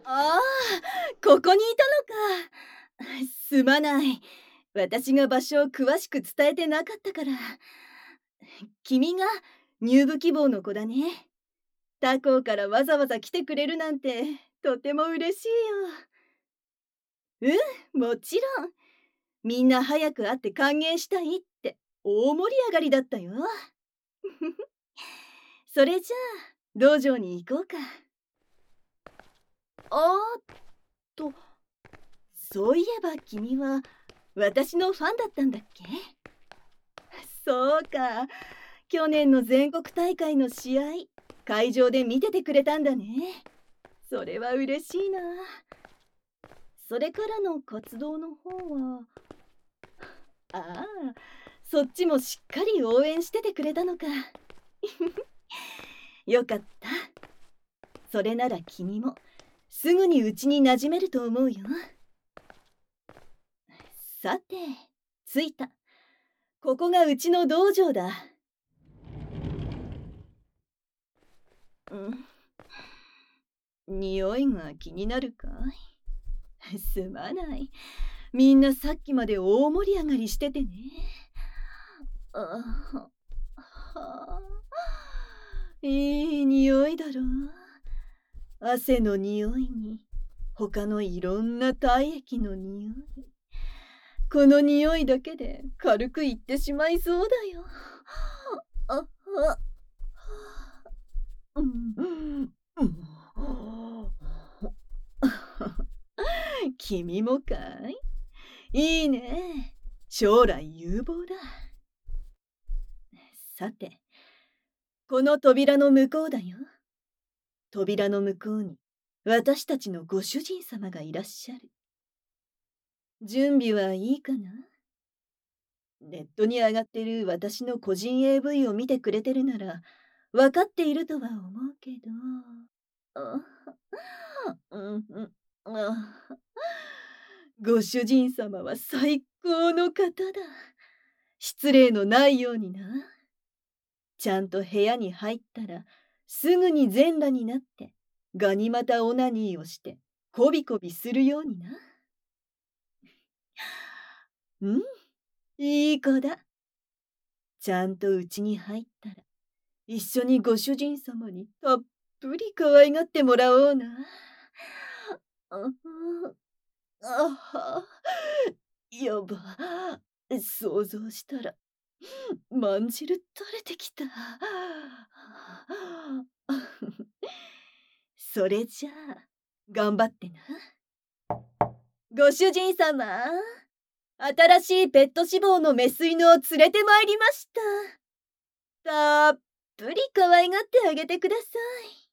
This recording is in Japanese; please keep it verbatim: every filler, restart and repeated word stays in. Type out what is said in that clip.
ああ、ここにいたのか。すまない。私が場所を詳しく伝えてなかったから。君が入部希望の子だね。他校からわざわざ来てくれるなんてとても嬉しいよ。うん、もちろん。みんな早く会って歓迎したいって大盛り上がりだったよ。それじゃあ道場に行こうか。あーっと、そういえば君は私のファンだったんだっけ？そうか。去年の全国大会の試合、会場で見ててくれたんだね。それは嬉しいな。それからの活動の方は、ああ、そっちもしっかり応援しててくれたのか。よかった。それなら君もすぐにうちに馴染めると思うよ。さて、着いた。ここがうちの道場だ。うん。匂いが気になるかい？すまない。みんなさっきまで大盛り上がりしててね。あはあ、いい匂いだろう。汗の匂いに他のいろんな体液の匂い。この匂いだけで軽くいってしまいそうだよ。あはうんうん君もかい？いいね。将来有望だ。さて、この扉の向こうだよ。扉の向こうに私たちのご主人様がいらっしゃる。準備はいいかな？ネットに上がってる私の個人 エーブイ を見てくれてるなら分かっているとは思うけど。あうんうんあご主人様は最高の方だ。失礼のないようにな。ちゃんと部屋に入ったらすぐに全裸になってガニ股オナニーをしてこびこびするようにな。うん、いい子だ。ちゃんとうちに入ったら一緒にご主人様にたっぷり可愛がってもらおうな。ああはやば。想像したらまんじる垂れてきた。それじゃあ頑張ってな。ご主人様、新しいペット脂肪のメス犬を連れてまいりました。たっぷり可愛がってあげてください。